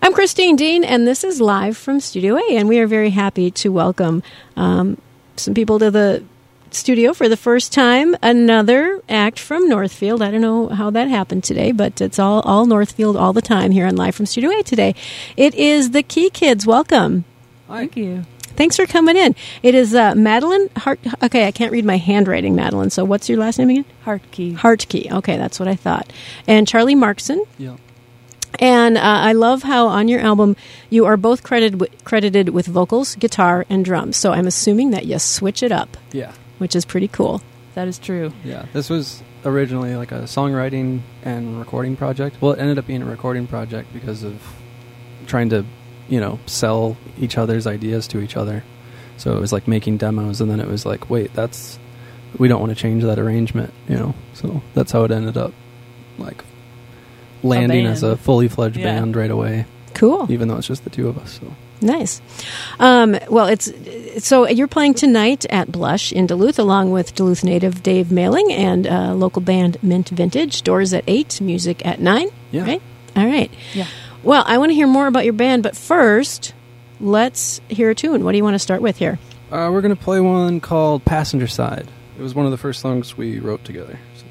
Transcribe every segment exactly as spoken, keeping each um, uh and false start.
I'm Christine Dean, and this is live from Studio A, and we are very happy to welcome um, some people to the studio for the first time. Another act from Northfield. I don't know how that happened today, but it's all, all Northfield all the time here on Live from Studio A today. It is the Key Kids. Welcome. Hi. Thank you. Thanks for coming in. It is uh, Madeline Hart. Okay, I can't read my handwriting, Madeline. So what's your last name again? Hartkey. Hartkey. Okay, that's what I thought. And Charlie Markson. Yeah. And uh, I love how on your album you are both credited w- credited with vocals, guitar, and drums. So I'm assuming that you switch it up. Yeah. Which is pretty cool. That is true. Yeah. This was originally like a songwriting and recording project. Well, it ended up being a recording project because of trying to, you know, sell each other's ideas to each other. So it was like making demos, and then it was like, wait, that's, we don't want to change that arrangement, you know. So that's how it ended up, like, landing a as a fully fledged yeah. band right away. Cool. Even though it's just the two of us. So nice. Um, well, it's so you're playing tonight at Blush in Duluth, along with Duluth native Dave Mailing and uh, local band Mint Vintage. Doors at eight, music at nine. Yeah. Right? All right. Yeah. Well, I want to hear more about your band, but first, let's hear a tune. What do you want to start with here? Uh, we're going to play one called Passenger Side. It was one of the first songs we wrote together. So.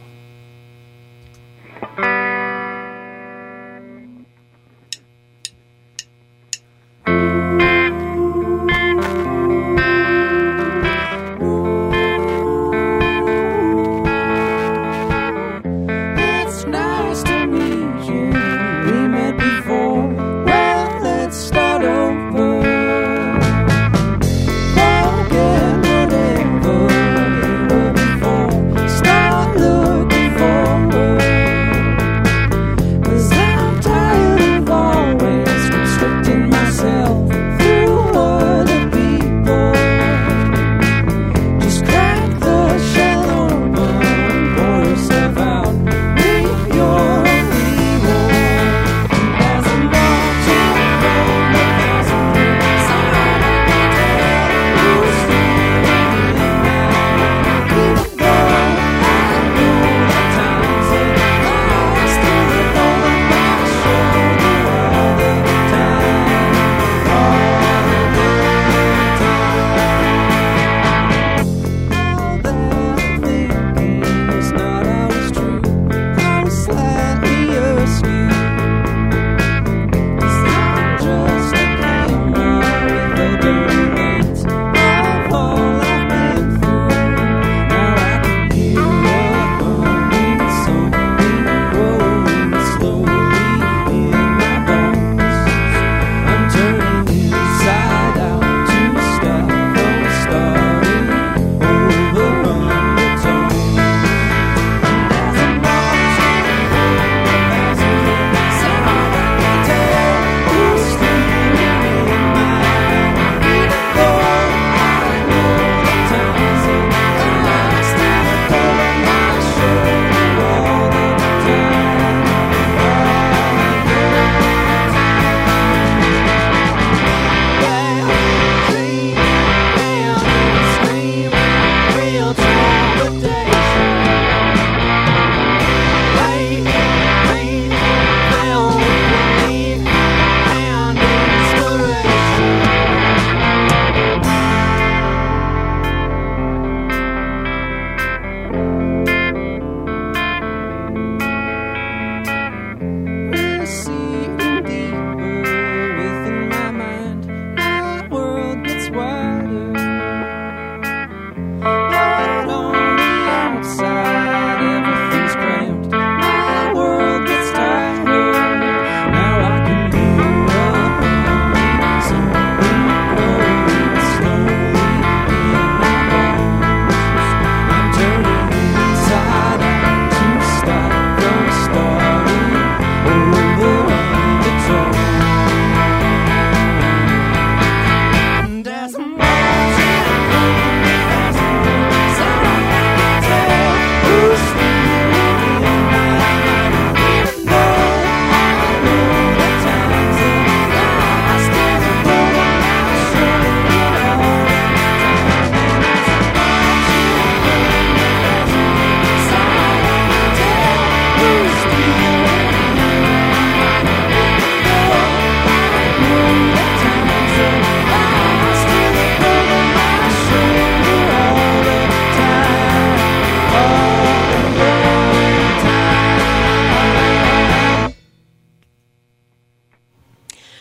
Start looking forward.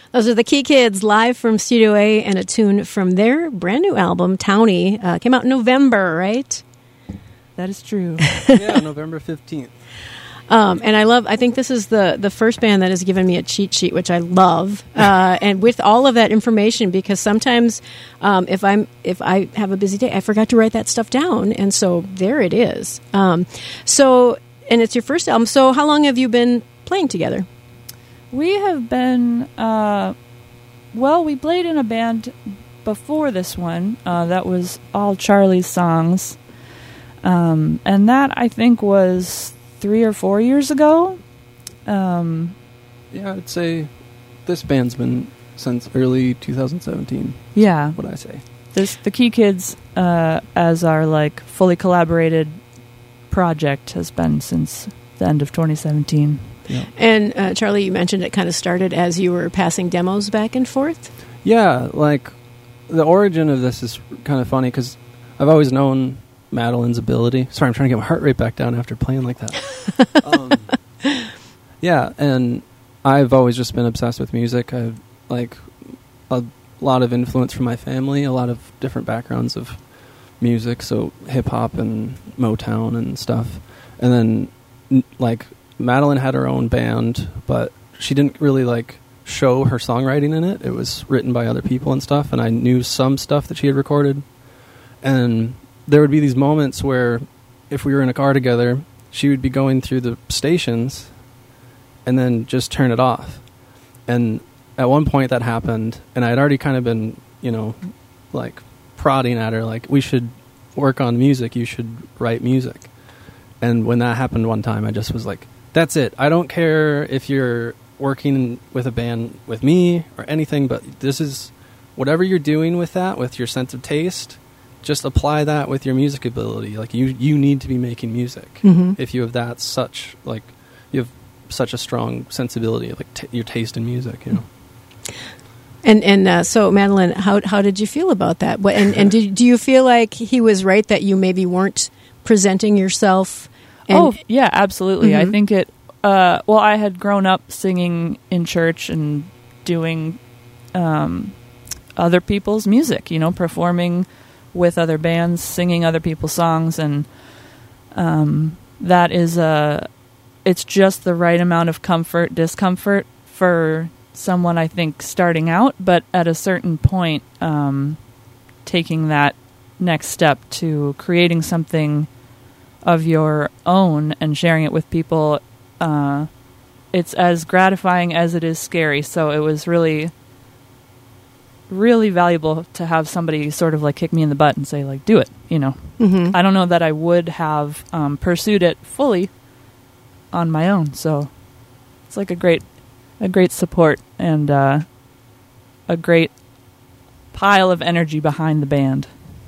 Those are the Key Kids live from Studio A and a tune from their brand new album, Townie. Uh, came out in November, right? That is true. Yeah, November fifteenth. Um, and I love, I think this is the, the first band that has given me a cheat sheet, which I love. Uh, and with all of that information, because sometimes um, if I'm if I have a busy day, I forgot to write that stuff down. And so there it is. Um, so, and it's your first album. So how long have you been playing together? We have been, uh, well, we played in a band before this one. Uh, that was all Charlie's songs. Um, and that, I think, was three or four years ago. Um, Yeah, I'd say this band's been since early two thousand seventeen. yeah. What I say? This, the Key Kids, uh, as our, like, fully collaborated project has been since the end of twenty seventeen. Yeah. And uh, Charlie, you mentioned it kind of started as you were passing demos back and forth. Yeah, like the origin of this is kind of funny because I've always known Madeline's ability. Sorry, I'm trying to get my heart rate back down after playing like that. um, yeah, and I've always just been obsessed with music. I've like a lot of influence from my family, a lot of different backgrounds of music, so hip hop and Motown and stuff. And then n- like Madeline had her own band, but she didn't really like show her songwriting in it. It was written by other people and stuff, and I knew some stuff that she had recorded. And there would be these moments where if we were in a car together, she would be going through the stations and then just turn it off. And at one point that happened, and I had already kind of been, you know, like prodding at her, like, we should work on music, you should write music. And when that happened one time, I just was like, that's it. I don't care if you're working with a band with me or anything, but this is whatever you're doing with that, with your sense of taste, just apply that with your music ability. Like you, you need to be making music. Mm-hmm. If you have that such, like, you have such a strong sensibility, like t- your taste in music, you know. And and uh, so, Madeline, how how did you feel about that? What, and and did, do you feel like he was right that you maybe weren't presenting yourself? And oh, yeah, absolutely. Mm-hmm. I think it, uh, well, I had grown up singing in church and doing um, other people's music, you know, performing with other bands, singing other people's songs, and um, that is a, it's just the right amount of comfort, discomfort for someone, I think, starting out, but at a certain point, um, taking that next step to creating something of your own and sharing it with people, uh, it's as gratifying as it is scary. So it was really, really valuable to have somebody sort of like kick me in the butt and say, like, do it, you know. Mm-hmm. I don't know that I would have um, pursued it fully on my own. So it's like a great, a great support and uh, a great pile of energy behind the band.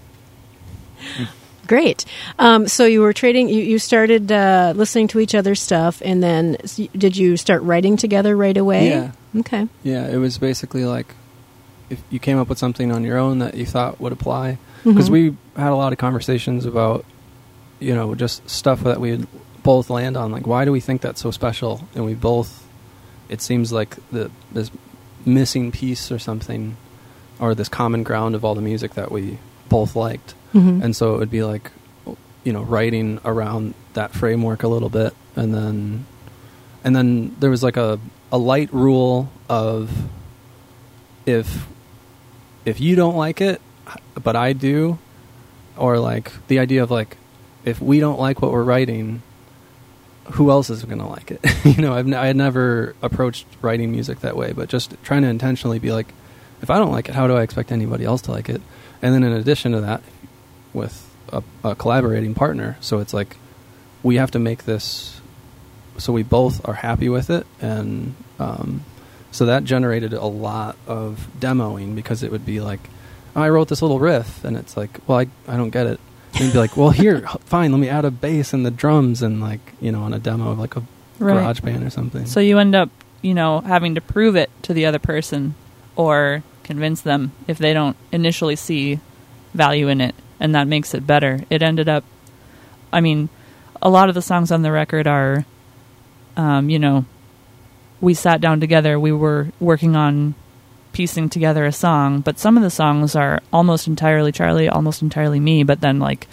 Great. Um, so you were trading. You, you started uh, listening to each other's stuff, and then s- did you start writing together right away? Yeah. Okay. Yeah, it was basically like if you came up with something on your own that you thought would apply. Because Mhm. we had a lot of conversations about, you know, just stuff that we would both land on. Like, why do we think that's so special? And we both, it seems like the this missing piece or something, or this common ground of all the music that we both liked. Mhm. And so it would be like, you know, writing around that framework a little bit. And then, and then there was like a, a light rule of if, if you don't like it, but I do, or like the idea of like, if we don't like what we're writing, who else is going to like it? you know, I've n- I had never approached writing music that way, but just trying to intentionally be like, if I don't like it, how do I expect anybody else to like it? And then in addition to that, with a, a collaborating partner, so it's like we have to make this so we both are happy with it, and um, so that generated a lot of demoing, because it would be like, oh, I wrote this little riff, and it's like, well, I I don't get it. And you'd be like, well, here, fine, let me add a bass and the drums, and like, you know, on a demo of like a Right. garage band or something. So you end up, you know, having to prove it to the other person or convince them if they don't initially see value in it, and that makes it better. It ended up, I mean, a lot of the songs on the record are, um, you know, we sat down together, we were working on piecing together a song, but some of the songs are almost entirely Charlie, almost entirely me, but then like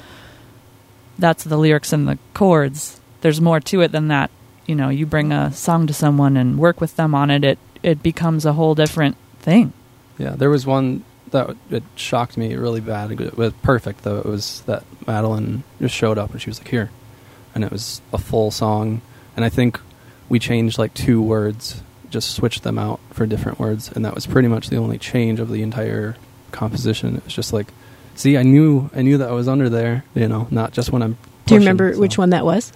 that's the lyrics and the chords. There's more to it than that. You know, you bring a song to someone and work with them on it, it, it becomes a whole different thing. Yeah, there was one that it shocked me really bad. It was perfect, though. It was that Madeline just showed up and she was like, here. And it was a full song. And I think we changed like two words, just switched them out for different words. And that was pretty much the only change of the entire composition. It was just like, see, I knew I knew that I was under there, you know, not just when I'm pushing. Do you remember so. which one that was?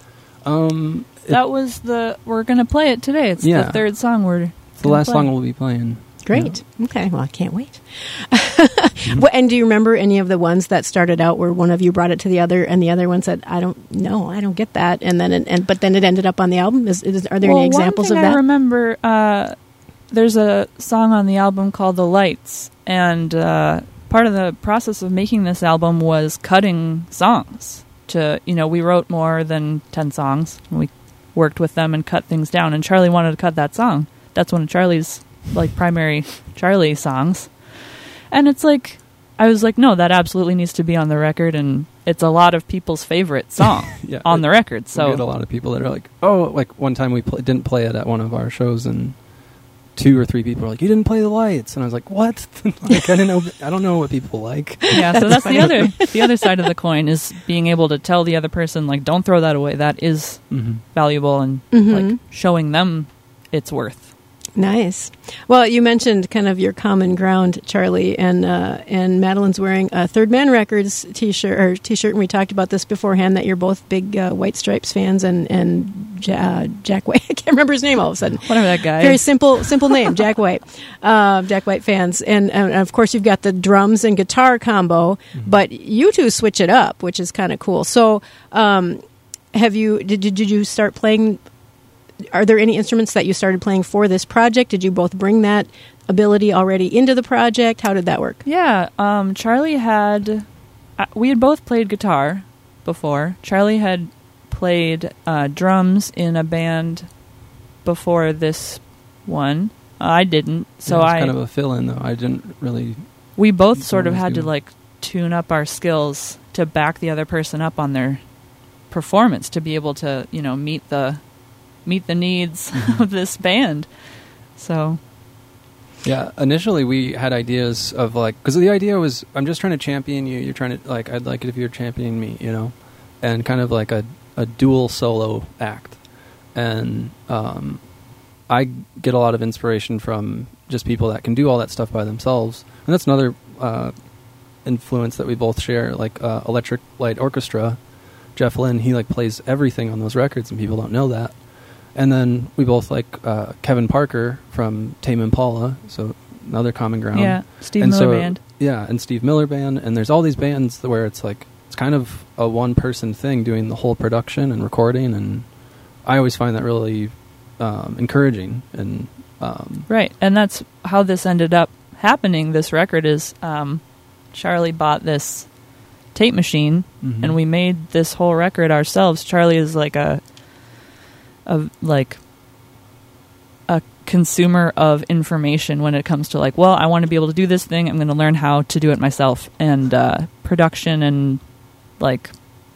Um, it, that was the, we're going to play it today. It's yeah. the third song we're It's the last play. song we'll be playing. Great. Yeah. Okay. Well, I can't wait. mm-hmm. Well, and do you remember any of the ones that started out where one of you brought it to the other, and the other one said, "I don't know, I don't get that," and then it, and but then it ended up on the album? Is, is are there well, any examples one of thing that? I remember uh, there's a song on the album called "The Lights," and uh, part of the process of making this album was cutting songs. To you know, we wrote more than ten songs. And we worked with them and cut things down. And Charlie wanted to cut that song. That's one of Charlie's like primary Charlie songs. And it's like, I was like, no, that absolutely needs to be on the record, and it's a lot of people's favorite song yeah, on it, the record. So we get a lot of people that are like, oh, like one time we pl- didn't play it at one of our shows, and two or three people were like, you didn't play The Lights, and I was like, what? Like, I don't know, I don't know what people like. Yeah, so That's that's the other the other side of the coin, is being able to tell the other person, like, don't throw that away. That is Mm-hmm. valuable, and Mhm. like showing them its worth. Nice. Well, you mentioned kind of your common ground, Charlie, and uh, and Madeline's wearing a Third Man Records t-shirt, or t-shirt, and we talked about this beforehand, that you're both big uh, White Stripes fans, and and ja- uh, Jack White. I can't remember his name all of a sudden. Whatever that guy. Very simple, simple name, Jack White. Uh, Jack White fans, and, and of course you've got the drums and guitar combo, Mm-hmm. but you two switch it up, which is kind of cool. So, um, have you did, did did you start playing? Are there any instruments that you started playing for this project? Did you both bring that ability already into the project? How did that work? Yeah, um, Charlie had... Uh, we had both played guitar before. Charlie had played uh, drums in a band before this one. Uh, I didn't, so yeah, it was I... kind of a fill-in, though. I didn't really... We both sort of always had do. to, like, tune up our skills to back the other person up on their performance, to be able to, you know, meet the... meet the needs Mm-hmm. of this band. So Yeah, initially we had ideas of like, because the idea was, I'm just trying to champion you, you're trying to, like, I'd like it if you're championing me, you know, and kind of like a, a dual solo act. And um, I get a lot of inspiration from just people that can do all that stuff by themselves. And that's another uh, influence that we both share, like uh, Electric Light Orchestra. Jeff Lynne, he like plays everything on those records, and people don't know that. And then we both like uh, Kevin Parker from Tame Impala, so another common ground. yeah, Steve and Miller so, Band. Yeah, and Steve Miller Band, and there's all these bands where it's like, it's kind of a one-person thing doing the whole production and recording, and I always find that really um, encouraging. And um, Right, and that's how this ended up happening. This record is um, Charlie bought this tape machine, mhm. and we made this whole record ourselves. Charlie is like a, a like a consumer of information when it comes to like, well, I want to be able to do this thing. I'm going to learn how to do it myself, and uh, production and like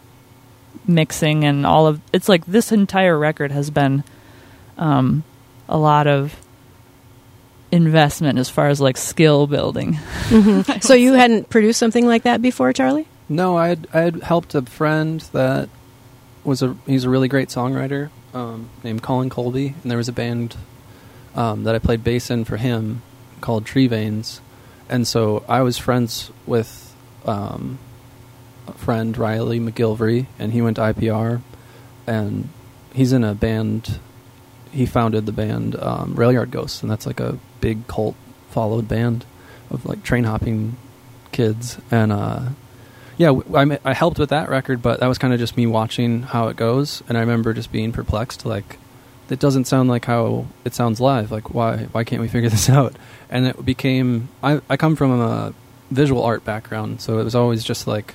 mixing and all of it's like this entire record has been um, a lot of investment as far as like skill building. Mm-hmm. So you hadn't produced something like that before, Charlie? No, I had I had helped a friend that was a he's a really great songwriter um, named Colin Colby, and there was a band um, that I played bass in for him called Tree Veins, and so I was friends with um, a friend Riley McGilvery, and he went to I P R, and he's in a band. He founded the band um, Railyard Ghosts, and that's like a big cult followed band of like train hopping kids, and uh, yeah, I, I helped with that record, but that was kind of just me watching how it goes, and I remember just being perplexed, like, it doesn't sound like how it sounds live, like, why why can't we figure this out? And it became, I, I come from a visual art background, so it was always just like,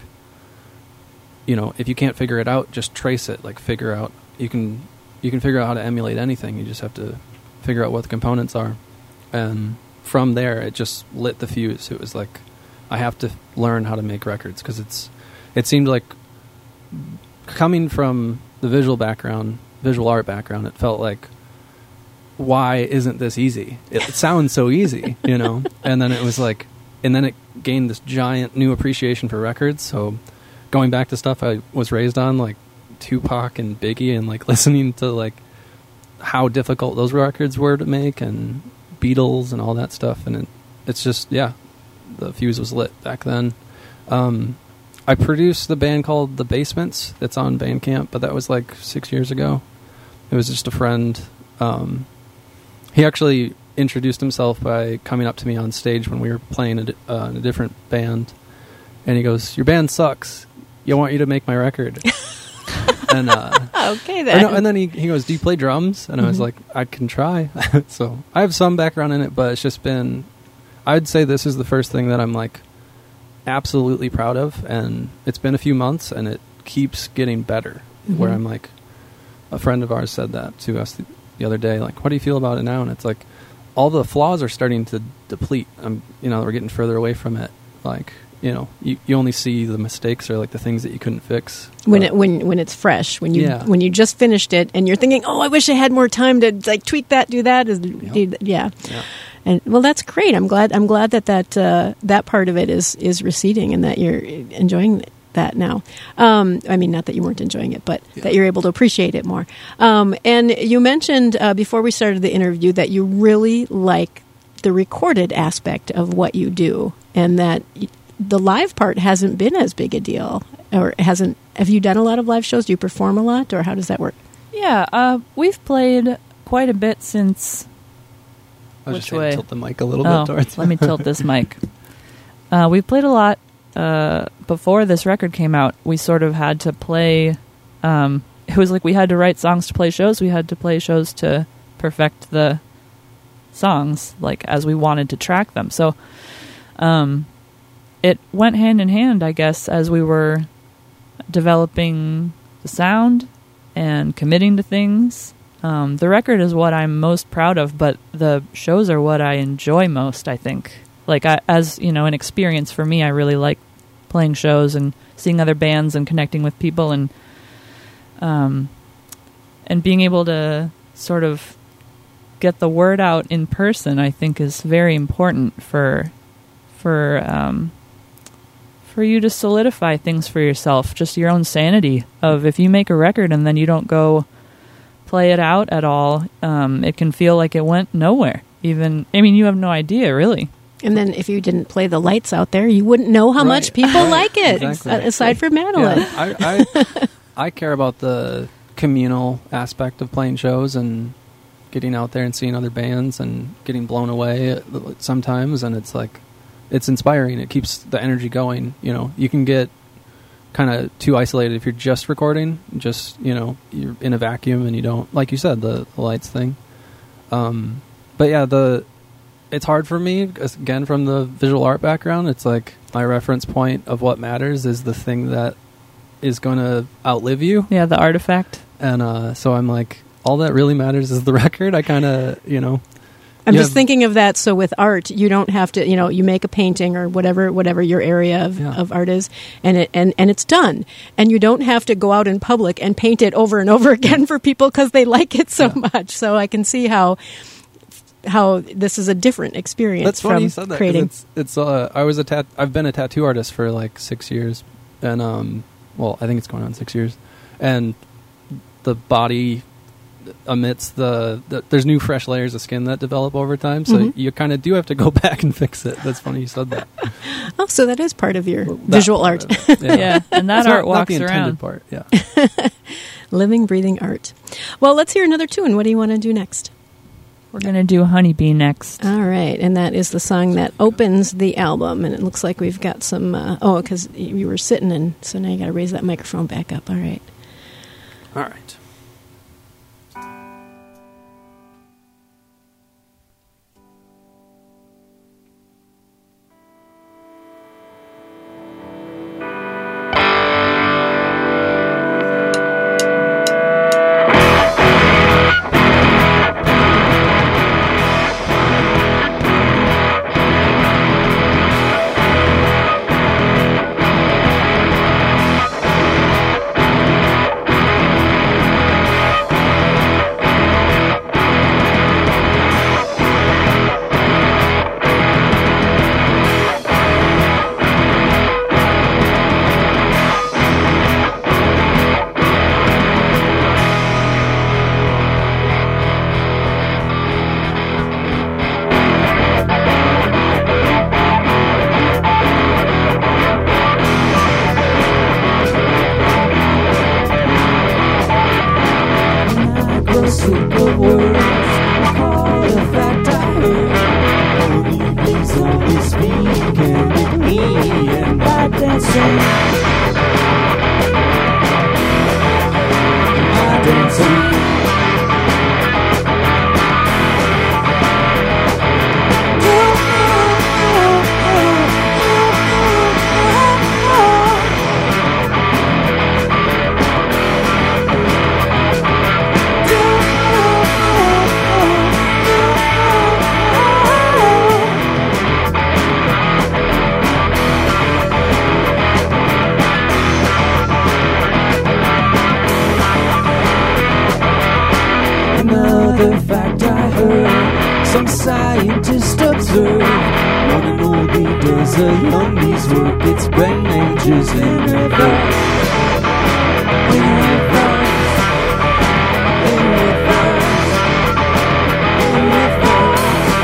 you know, if you can't figure it out, just trace it, like, figure out, you can, you can figure out how to emulate anything, you just have to figure out what the components are, and from there, it just lit the fuse. It was like, I have to learn how to make records, because it's, it seemed like, coming from the visual background, visual art background, it felt like, why isn't this easy? It, it sounds so easy, you know? And then it was like, and then it gained this giant new appreciation for records. So going back to stuff I was raised on, like Tupac and Biggie, and like listening to like how difficult those records were to make, and Beatles and all that stuff. And it, it's just, yeah, the fuse was lit back then. Um, I produced the band called The Basements. It's on Bandcamp, but that was like six years ago. It was just a friend. Um, he actually introduced himself by coming up to me on stage when we were playing a, uh, in a different band, and he goes, "Your band sucks. I want you to make my record." and uh, okay, then. No, and then he he goes, "Do you play drums?" And mm-hmm. I was like, "I can try." So I have some background in it, but it's just been. I'd say this is the first thing that I'm like absolutely proud of, and it's been a few months, and it keeps getting better. Mm-hmm. Where I'm like, a friend of ours said that to us the, the other day, like, "What do you feel about it now?" And it's like, all the flaws are starting to deplete. Um, you know, we're getting further away from it. Like, you know, you, you only see the mistakes or like the things that you couldn't fix when but, it when when it's fresh. When you yeah. when you just finished it and you're thinking, "Oh, I wish I had more time to like tweak that, do that." Is yep. yeah. yeah. And well, that's great. I'm glad. I'm glad that that uh, that part of it is is receding, and that you're enjoying that now. Um, I mean, not that you weren't enjoying it, but yeah. that you're able to appreciate it more. Um, and you mentioned uh, before we started the interview that you really like the recorded aspect of what you do, and that the live part hasn't been as big a deal, or hasn't. Have you done a lot of live shows? Do you perform a lot, or how does that work? Yeah, uh, we've played quite a bit since. I was Which just saying, way? Tilt the mic a little oh, bit towards. Let me tilt this mic. Uh, we've played a lot. Uh, before this record came out, we sort of had to play. Um, it was like we had to write songs to play shows. We had to play shows to perfect the songs, like as we wanted to track them. So, um, it went hand in hand, I guess, as we were developing the sound and committing to things. Um, the record is what I'm most proud of, but the shows are what I enjoy most, I think. Like, I, as, you know, an experience for me, I really like playing shows and seeing other bands and connecting with people, and um, and being able to sort of get the word out in person, I think, is very important for for um, for you to solidify things for yourself, just your own sanity of if you make a record and then you don't go play it out at all, um, it can feel like it went nowhere. Even, I mean, you have no idea, really. And then if you didn't play the lights out there, you wouldn't know how right. much people right. like it, exactly. aside from Madeline. Yeah. I, I, I care about the communal aspect of playing shows and getting out there and seeing other bands and getting blown away sometimes, and it's like, it's inspiring. It keeps the energy going. You know, you can get kind of too isolated if you're just recording, just, you know, you're in a vacuum and you don't, like you said, the, the lights thing. Um, but yeah, the it's hard for me, again, from the visual art background. It's like my reference point of what matters is the thing that is going to outlive you. Yeah, the artifact. And uh, so I'm like, all that really matters is the record. I kind of, you know. I'm you just have, thinking of that. So with art, you don't have to, you know, you make a painting or whatever, whatever your area of, yeah. of art is, and it and, and it's done. And you don't have to go out in public and paint it over and over again for people because they like it so yeah. much. So I can see how how this is a different experience. That's from funny you said that, 'cause creating. It's, it's uh, I was a tat. I've been a tattoo artist for like six years, and um, well, I think it's going on six years, and the body emits the, the there's new fresh layers of skin that develop over time, so mm-hmm. you kind of do have to go back and fix it. That's funny you said that. Oh, so that is part of your well, visual art. yeah. yeah, and that it's art not, walks not the around. Part. Yeah, living, breathing art. Well, let's hear another tune. What do you want to do next? We're going to do Honeybee next. All right, and that is the song that opens the album, and it looks like we've got some, uh, oh, because you were sitting, and so now you got to raise that microphone back up. All right. All right. Thank as a youngie's work its brain ages in reverse. In reverse. In reverse. In reverse.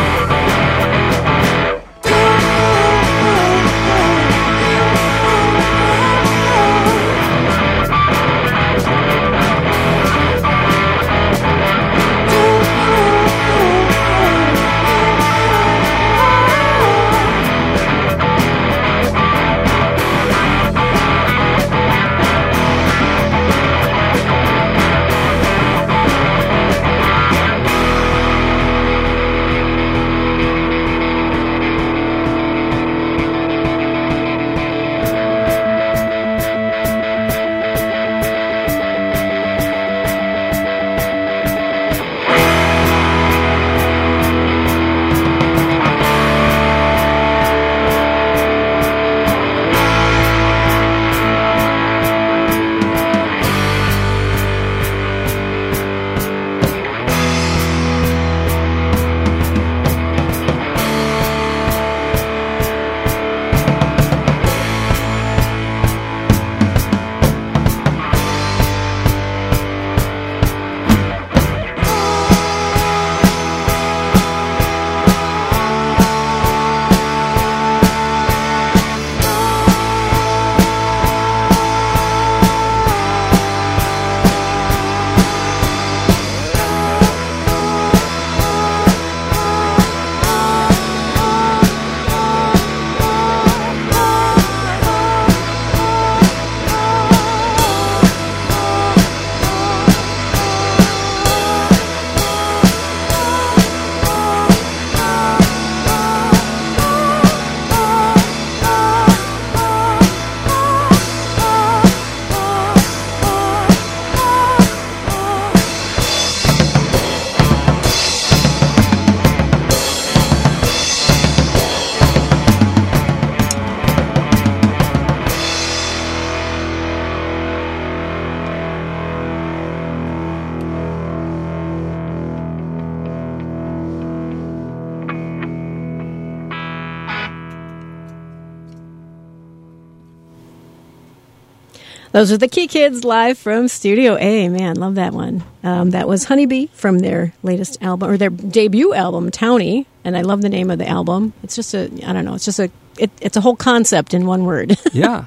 Those are the Key Kids live from Studio A. Man, love that one. Um, that was Honeybee from their latest album, or their debut album, Townie. And I love the name of the album. It's just a, I don't know, it's just a, it, it's a whole concept in one word. Yeah.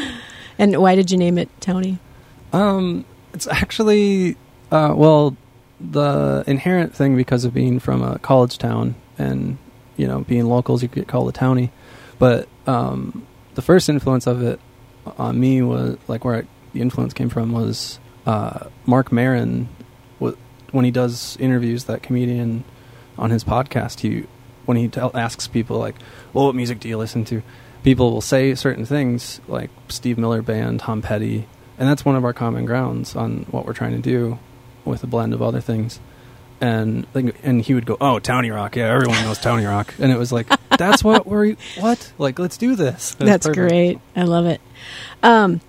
And why did you name it Townie? Um, it's actually, uh, well, the inherent thing because of being from a college town and, you know, being locals, you could call it Townie. But um, the first influence of it on me was, like, where I, the influence came from was uh, Mark Maron. W- when he does interviews, that comedian, on his podcast, he when he tell, asks people, like, well, what music do you listen to? People will say certain things, like Steve Miller Band, Tom Petty, and that's one of our common grounds on what we're trying to do with a blend of other things. And and he would go, oh, Townie Rock, yeah, everyone knows Townie Rock. And it was like, that's what we're, what? Like, let's do this. That's, that's great. I love it. Um,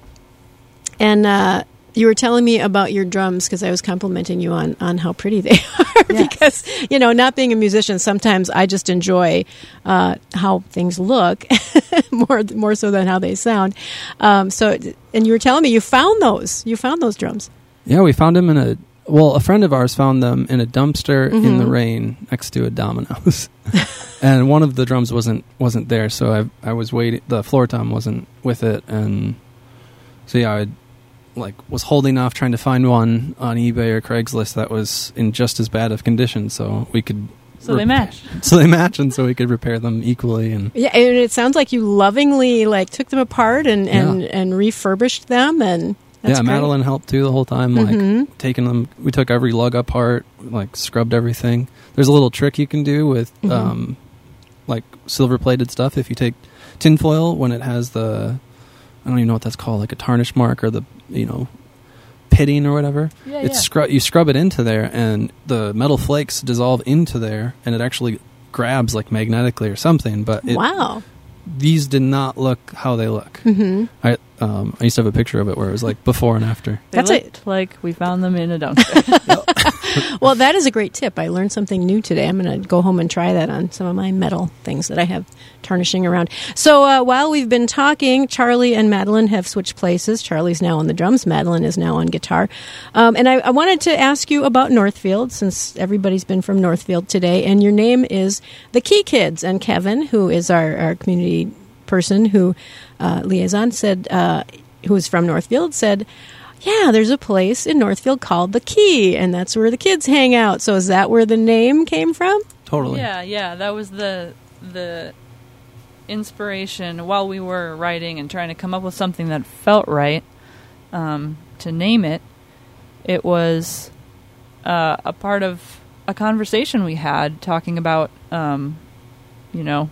and uh, you were telling me about your drums, because I was complimenting you on, on how pretty they are. Yes. Because, you know, not being a musician, sometimes I just enjoy uh, how things look more more so than how they sound. Um, so, and you were telling me you found those. You found those drums. Yeah, we found them in a, well, a friend of ours found them in a dumpster Mm-hmm. in the rain next to a Domino's. And one of the drums wasn't wasn't there, so I I was waiting, the floor tom wasn't with it, and so yeah, I like was holding off trying to find one on eBay or Craigslist that was in just as bad of condition, so we could so rep- they match so they match and so we could repair them equally. And yeah, and it sounds like you lovingly like took them apart and and, yeah. and refurbished them. And that's yeah, great. Madeline helped too the whole time, like Mm-hmm. taking them. We took every lug apart, like scrubbed everything. There's a little trick you can do with Mm-hmm. um, like silver plated stuff. If you take tinfoil when it has the, I don't even know what that's called, like a tarnish mark or the, you know, pitting or whatever. Yeah, it's yeah. scrub. You scrub it into there, and the metal flakes dissolve into there, and it actually grabs like magnetically or something. But it, Wow. these did not look how they look. Mm-hmm. I um, I used to have a picture of it where it was like before and after. They That's looked like we found them in a dumpster. Well, that is a great tip. I learned something new today. I'm going to go home and try that on some of my metal things that I have tarnishing around. So uh, while we've been talking, Charlie and Madeline have switched places. Charlie's now on the drums. Madeline is now on guitar. Um, and I, I wanted to ask you about Northfield, since everybody's been from Northfield today. And your name is the Key Kids. And Kevin, who is our, our community person who uh, liaison, said, uh, who is from Northfield, said, yeah, there's a place in Northfield called The Key, and that's where the kids hang out. So is that where the name came from? Totally. Yeah, yeah. That was the the inspiration while we were writing and trying to come up with something that felt right um, to name it. It was uh, a part of a conversation we had talking about, um, you know,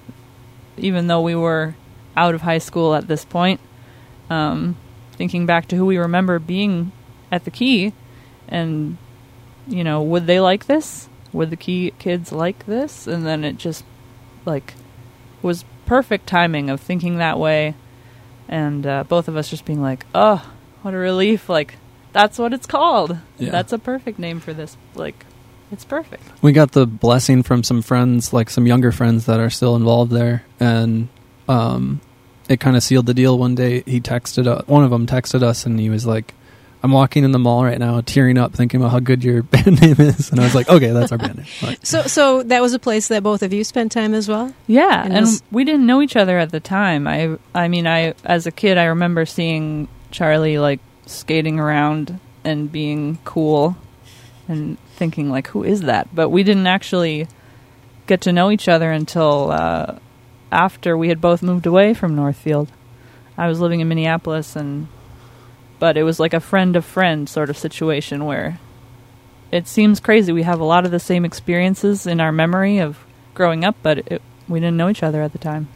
even though we were out of high school at this point, um, thinking back to who we remember being at the Key, and, you know, would they like this? Would the Key kids like this? And then it just, like, was perfect timing of thinking that way, and uh, both of us just being like, oh, what a relief, like, that's what it's called. Yeah. That's a perfect name for this, like, it's perfect. We got the blessing from some friends, like some younger friends that are still involved there, and um, it kind of sealed the deal. One day he texted, uh, one of them texted us, and he was like, I'm walking in the mall right now, tearing up, thinking about how good your band name is. And I was like, okay, that's our band name. Like, So so that was a place that both of you spent time as well? Yeah, And and, was- we didn't know each other at the time. I I mean, I as a kid, I remember seeing Charlie, like, skating around and being cool and thinking, like, who is that? But we didn't actually get to know each other until uh, after we had both moved away from Northfield. I was living in Minneapolis, and but it was like a friend of friend sort of situation where it seems crazy. We have a lot of the same experiences in our memory of growing up, but it, we didn't know each other at the time.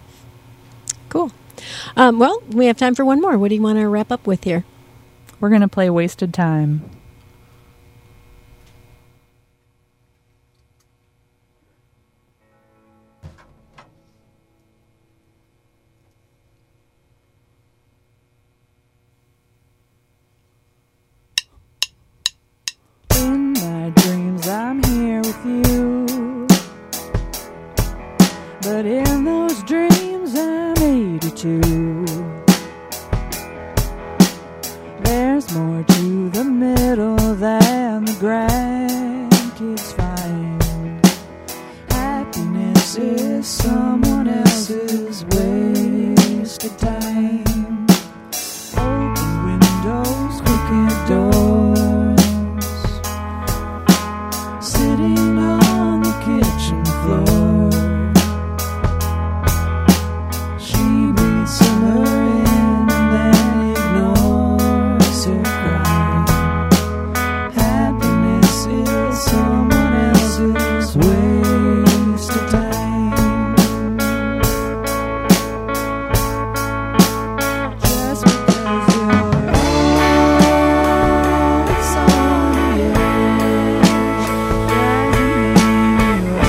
Cool. Um, well, we have time for one more. What do you want to wrap up with here? We're going to play Wasted Time. In my dreams I'm here with you, but in those dreams I'm eighty-two. There's more to the middle than the grandkids find. Happiness is someone else's wasted time. Open windows, crooked doors, sitting on the kitchen floor. She breathes summer in and then ignores her cry. Happiness is someone else's wasted time. Just because you're always on the edge doesn't mean you're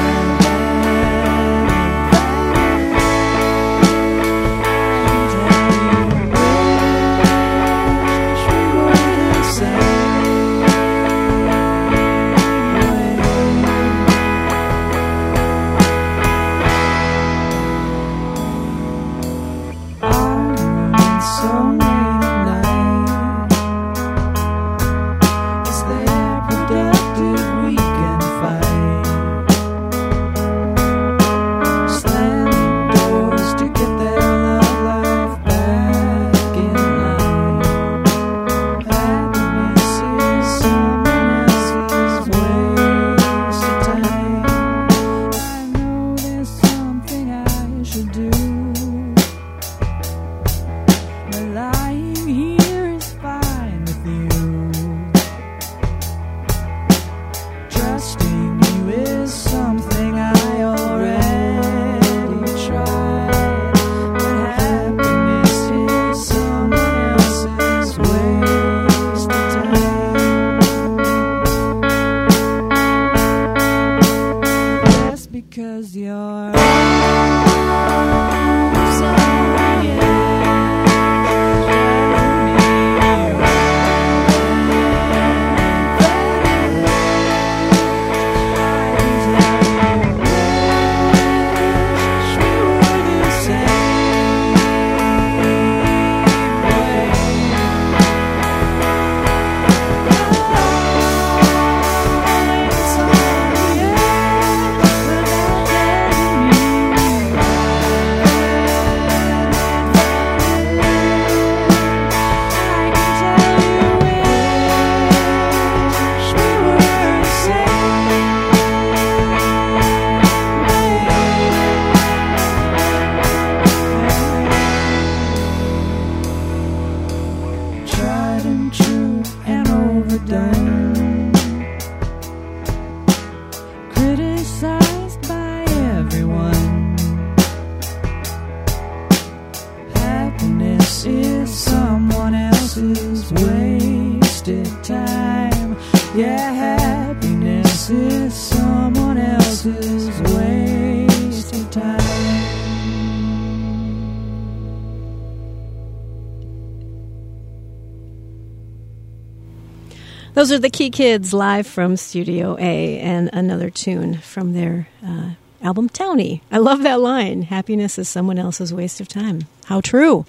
because you're Those are the Key Kids live from Studio A, and another tune from their uh, album Townie. I love that line. Happiness is someone else's waste of time. How true.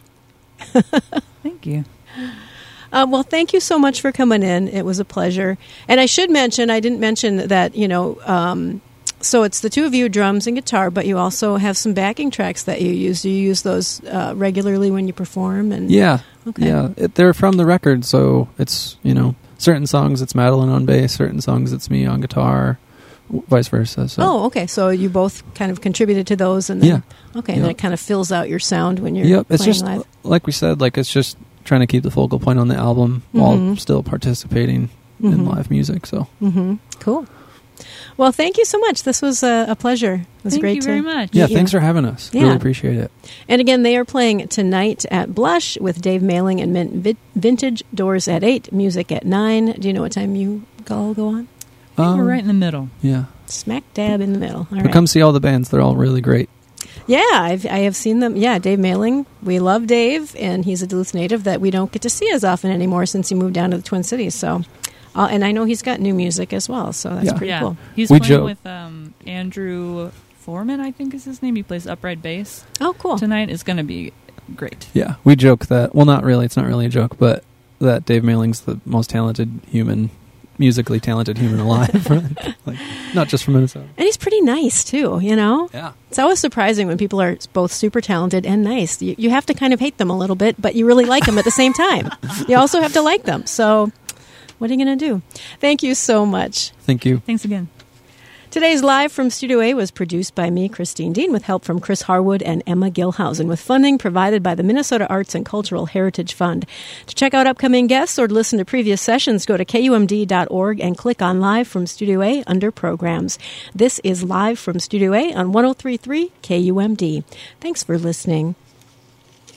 Thank you. Uh, well, thank you so much for coming in. It was a pleasure. And I should mention, I didn't mention that, you know, um, so it's the two of you, drums and guitar, but you also have some backing tracks that you use. Do you use those uh, regularly when you perform? And Yeah. Okay. Yeah. It, they're from the record, so it's, you know, certain songs it's Madeline on bass, certain songs it's me on guitar, w- vice versa. So. Oh, okay. So you both kind of contributed to those, and then, Yeah. okay, and then Yep. it kind of fills out your sound when you're Yep. playing It's just, live. like we said, like it's just trying to keep the focal point on the album while Mhm. still participating Mhm. in live music. So Mm-hmm. Cool. Well, thank you so much. This was a, a pleasure. It was Thank great you to very much. yeah, meet you. thanks for having us. Yeah. Really appreciate it. And again, they are playing tonight at Blush with Dave Mailing and Mint Vi- Vintage. Doors at eight, music at nine. Do you know what time you all go on? I think we're Um, right in the middle. Yeah. Smack dab in the middle. All But right. come see all the bands. They're all really great. Yeah, I've, I have seen them. Yeah, Dave Mailing. We love Dave, and he's a Duluth native that we don't get to see as often anymore since he moved down to the Twin Cities. So, uh, and I know he's got new music as well, so that's Yeah. pretty yeah, cool. he's We playing joke. with um, Andrew Foreman, I think is his name. He plays upright bass Oh, cool. tonight. Is going to be great. Yeah. We joke that, well, not really. It's not really a joke, but that Dave Mailing's the most talented human, musically talented human alive. Like, not just from Minnesota. And he's pretty nice too, you know? Yeah. It's always surprising when people are both super talented and nice. You, you have to kind of hate them a little bit, but you really like them at the same time. You also have to like them. So what are you going to do? Thank you so much. Thank you. Thanks again. Today's Live from Studio A was produced by me, Christine Dean, with help from Chris Harwood and Emma Gilhausen, with funding provided by the Minnesota Arts and Cultural Heritage Fund. To check out upcoming guests or to listen to previous sessions, go to K U M D dot org and click on Live from Studio A under Programs. This is Live from Studio A on one oh three point three K U M D. Thanks for listening.